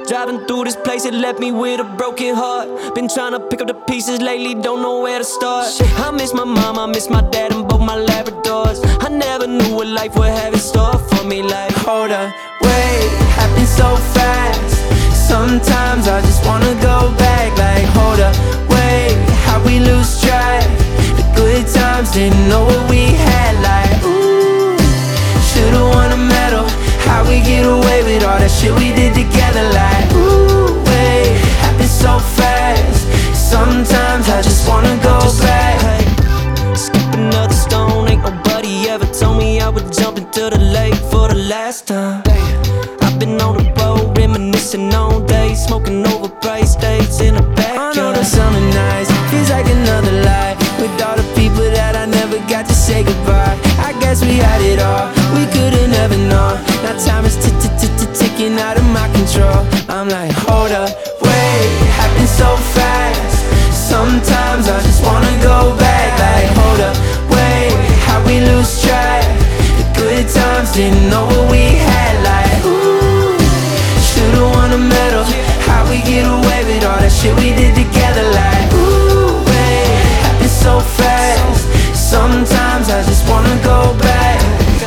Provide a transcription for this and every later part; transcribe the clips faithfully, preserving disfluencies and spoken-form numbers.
Driving through this place, it left me with a broken heart. Been trying to pick up the pieces lately, don't know where to start. I miss my mom, I miss my dad and both my Labradors. I never knew what life would have in store for me. Like, hold up, wait, happened so fast. Sometimes I just wanna go back. Like, hold up, wait, how we lose track. The good times, didn't know what we had. Like, ooh, should've won a medal. How we get away with all that shit we did together. Like, ooh, wait, happened so fast. Sometimes I just wanna go just, back. Hey, skip another stone, ain't nobody ever told me I would jump into the lake for the last time. I've been on the road, reminiscing on days, smoking overpriced dates in the backyard. I know the summer nights feels like another life, with all the people that I never got to say goodbye. I guess we had it all, we could've never known. Now time is ticking out of my control. I'm like, hold up, wait, happened so fast. Sometimes I just wanna go back. Like, hold up, wait, how we lose track. The good times, didn't know what we had. Like, ooh, should've won a medal. How we get away with all that shit we did together. Like, ooh, wait, happened so fast. Sometimes I just wanna go back.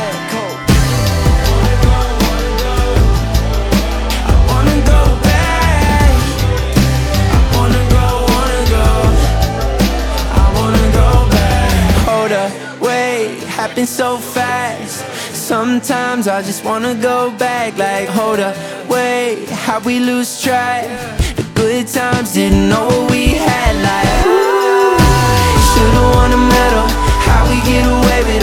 I wanna go back. I wanna go, wanna go. I wanna go back. Hold up, wait, happened so fast. Sometimes I just wanna go back. Like, hold up, wait, how we lose track. The good times, didn't know what we had. Like, ooh, should've won a medal. How we get away with